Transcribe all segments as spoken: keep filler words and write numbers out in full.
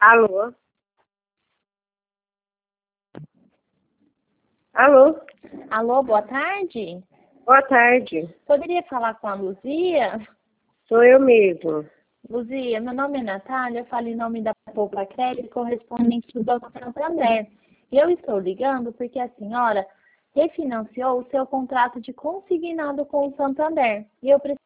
Alô? Alô? Alô, boa tarde. Boa tarde. Poderia falar com a Luzia? Sou eu mesmo. Luzia, meu nome é Natália, eu falo em nome da Poupa Crédito, correspondente do Banco Santander. E eu estou ligando porque a senhora refinanciou o seu contrato de consignado com o Santander. E eu preciso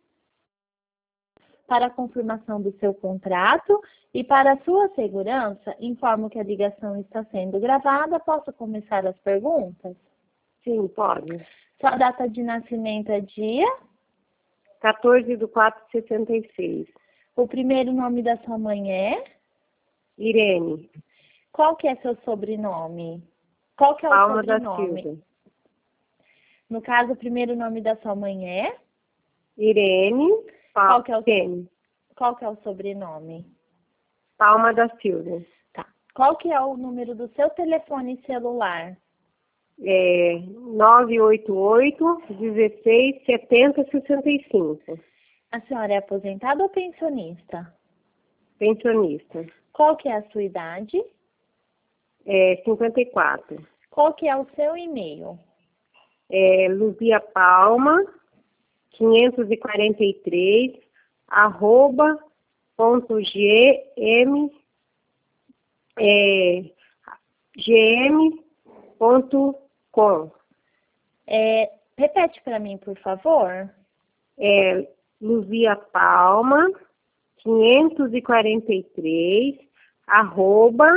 para a confirmação do seu contrato e para a sua segurança, informo que a ligação está sendo gravada. Posso começar as perguntas? Sim, pode. Sua data de nascimento é dia? quatorze de quatro de sessenta e seis. O primeiro nome da sua mãe é? Irene. Qual que é seu sobrenome? Qual que é o Palma da sobrenome? Silva. No caso, o primeiro nome da sua mãe é? Irene. Qual que é o, Palma. qual que é o sobrenome? Palma da Silva. Tá. Qual que é o número do seu telefone celular? É nove oito oito, dezesseis, setenta, sessenta e cinco. A senhora é aposentada ou pensionista? Pensionista. Qual que é a sua idade? É cinquenta e quatro. Qual que é o seu e-mail? É Luzia Palma, quinhentos e quarenta e três, arroba, ponto gm, é, gm ponto com. É, repete para mim, por favor. É Luzia Palma, quinhentos e quarenta e três, arroba,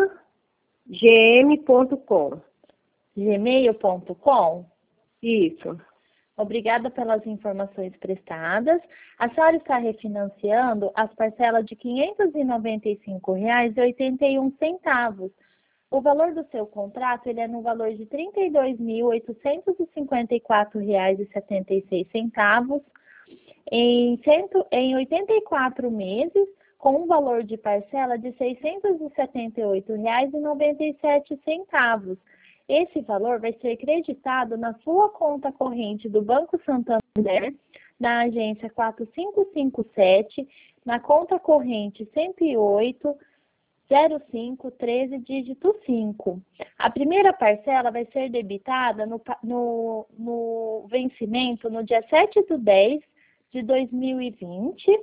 gm ponto com. gmail ponto com. Isso. Obrigada pelas informações prestadas. A senhora está refinanciando as parcelas de quinhentos e noventa e cinco reais e oitenta e um centavos. O valor do seu contrato ele é no valor de trinta e dois mil, oitocentos e cinquenta e quatro reais e setenta e seis centavos em, cento, em oitenta e quatro meses, com um valor de parcela de seiscentos e setenta e oito reais e noventa e sete centavos. Esse valor vai ser creditado na sua conta corrente do Banco Santander, na agência quatro cinco cinco sete, na conta corrente cento e oito, zero cinco, treze, dígito cinco. A primeira parcela vai ser debitada no, no, no vencimento no dia sete de dez de dois mil e vinte,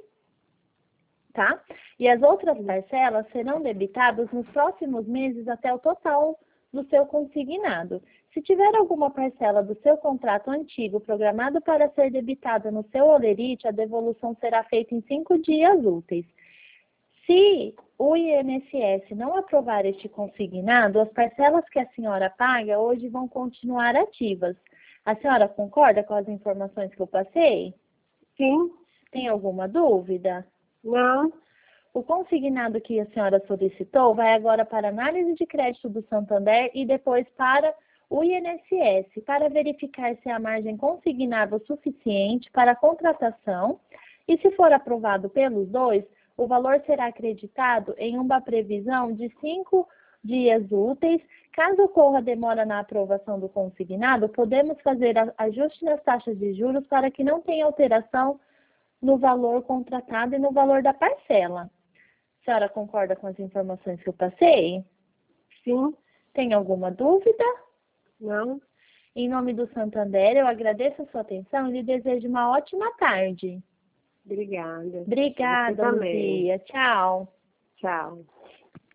tá? E as outras parcelas serão debitadas nos próximos meses até o total do seu consignado. Se tiver alguma parcela do seu contrato antigo programado para ser debitada no seu holerite, a devolução será feita em cinco dias úteis. Se o I N S S não aprovar este consignado, as parcelas que a senhora paga hoje vão continuar ativas. A senhora concorda com as informações que eu passei? Sim. Tem alguma dúvida? Não. O consignado que a senhora solicitou vai agora para análise de crédito do Santander e depois para o I N S S, para verificar se a margem consignável suficiente para a contratação e, se for aprovado pelos dois, o valor será acreditado em uma previsão de cinco dias úteis. Caso ocorra demora na aprovação do consignado, podemos fazer ajuste nas taxas de juros para que não tenha alteração no valor contratado e no valor da parcela. A senhora concorda com as informações que eu passei? Sim. Tem alguma dúvida? Não. Em nome do Santander, eu agradeço a sua atenção e lhe desejo uma ótima tarde. Obrigada. Obrigada, Luzia. Tchau. Tchau.